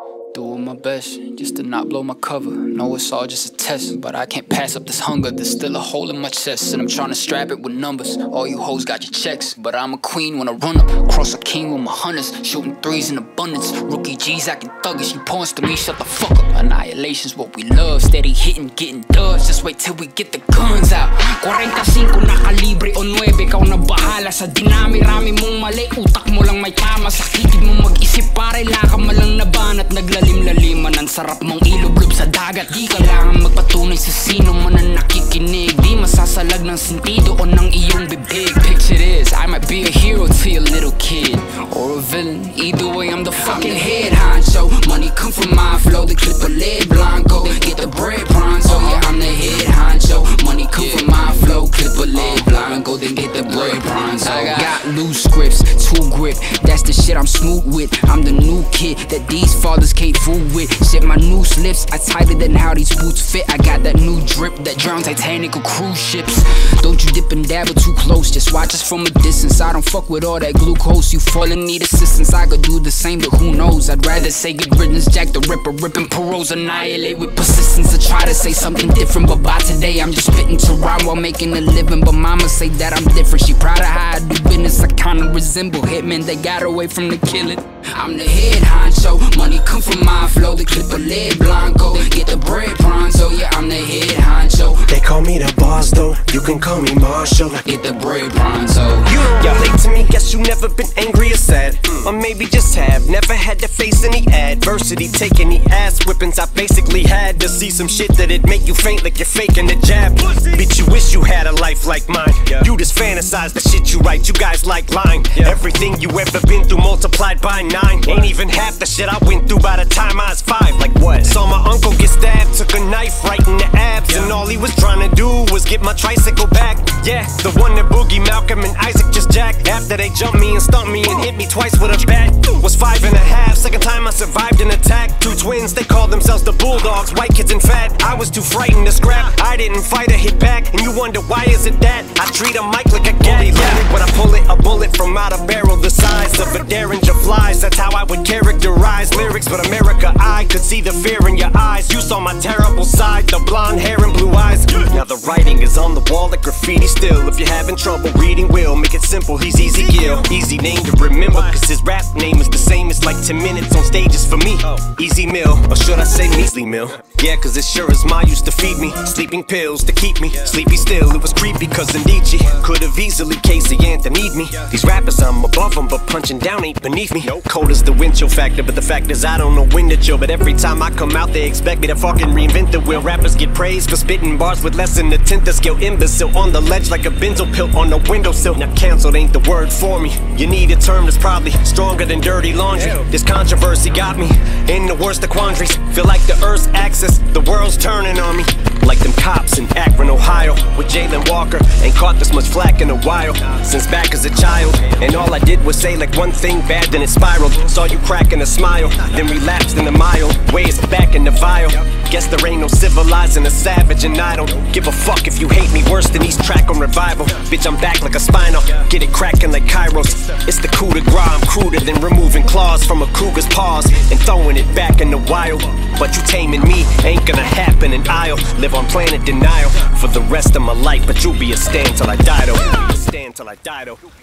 Doing my best just to not blow my cover. Know it's all just a test, but I can't pass up this hunger. There's still a hole in my chest, and I'm trying to strap it with numbers. All you hoes got your checks, but I'm a queen when I run up. Cross a king with my hunters, shooting threes in abundance. Rookie G's acting thuggish, you pawns to me, shut the fuck up. Annihilation's what we love, steady hitting, getting dubs. Just wait till we get the guns out. 45 na kalibre o 9, ikaw na bahala sa dinami-rami mong mali. Utak mo lang may tama, sakitin mo mag-isip pare. Laka malang nabanat, naglalim-laliman. Ang sarap mong ilublob sa dagat. Di kailangan magpatunay sa sino man ang nakikinig. Di masasalag ng sentido o ng iyong bibig. Picture this, I might be a hero to your little kid, or a villain. Either way, I'm the fucking head honcho. Money come from my flow, the clip a lead blanco. Get the bread pronto, yeah, I'm the head honcho. Money come from my flow, clip a lead blanco. Then get the bread pronto. I got loose scripts, 2 grip, that's the shit I'm smooth with. I'm the new kid that these fathers can't fool with. Shit, my new slips are tighter than how these boots fit. I got that new drip that drown Titanic or cruise ships. Don't you dip and dabble too close, just watch us from a distance. I don't fuck with all that glucose, you falling need assistance. I could do the same, but who knows? I'd rather say good riddance, Jack the Ripper, ripping paroles, annihilate with persistence. I try to say something different, but by today I'm just spitting to rhyme while making a living. But mama say that I'm different, she proud of how I do business. I kinda resemble hitmen, they got away from the killing. I'm the head honcho, money come from my flow, the clip a lead blanco. Get the bread pronto, yeah, I'm the head honcho. They call me the boss though, you can call me Marshall. Get the bread pronto. You don't relate to me, guess you never been angry or sad. Or maybe just have, never had to face any adversity. Take any ass whippings, I basically had to see some shit that'd make you faint like you're faking a jab. Bitch, you wish you had a life like mine. You just fantasize the shit you write, you guys like lying. Everything you ever been through multiplied by 9. Ain't even half the shit I went through by the time I was 5. Like what? Saw my uncle get stabbed, took a knife right in the abs. And all he was trying to do was get my tricycle back. Yeah, the one that Boogie, Malcolm, and Isaac just jacked. After they jumped me and stumped me and hit me twice with a bat. Was 5 and a half, second time I survived an attack. 2 twins, they called themselves the Bulldogs, white kids and fat. I was too frightened to scrap, I didn't fight or hit back. And you wonder why is it that I treat a mic like a gat. When I pull it, a bullet from out a barrel the size of a Derringer flies. That's how I would characterize lyrics, but America, I could see the fear in your eyes. You saw my terrible side, the blonde hair and blue eyes. Now the writing is on the wall like graffiti still. If you're having trouble reading, will make it simple, he's Easy Gill. Easy name to remember, cause his rap name is the same. It's like 10 minutes on stages for me. Easy Mill, or should I say Measly Mill? Yeah, cause it sure as Ma used to feed me sleeping pills to keep me sleepy still. It was creepy cause of Nietzsche could've easily Casey Anthony'd me. These rappers, I'm above them, but punching down ain't beneath me. Cold as the wind chill factor, but the fact is I don't know when to chill. But every time I come out, they expect me to fucking reinvent the wheel. Rappers get praised for spitting bars with less than a tenth of skill. Imbecile on the ledge like a benzo pill on the windowsill. Now canceled ain't the word for me. You need a term that's probably stronger than dirty laundry. This controversy got me in the worst of quandaries. Feel like the earth's axis, the world's turning on me. Like them cops in Akron, Ohio, with Jalen Walker. Ain't caught this much flack in a while, since back as a child. And all I did was say like one thing bad, then it spiraled. Saw you cracking a smile, then relapsed in a mild ways back in the vial. Guess there ain't no civilizing a savage, and I don't give a fuck if you hate me worse than East Track on Revival. Bitch, I'm back like a spinal, get it cracking like Kairos. It's the coup de grace, I'm cruder than removing claws from a cougar's paws and throwing it back in the wild. But you taming me ain't gonna happen, and I'll live on planet denial for the rest of my life. But you'll be a stand till I die though. Stand till I die though.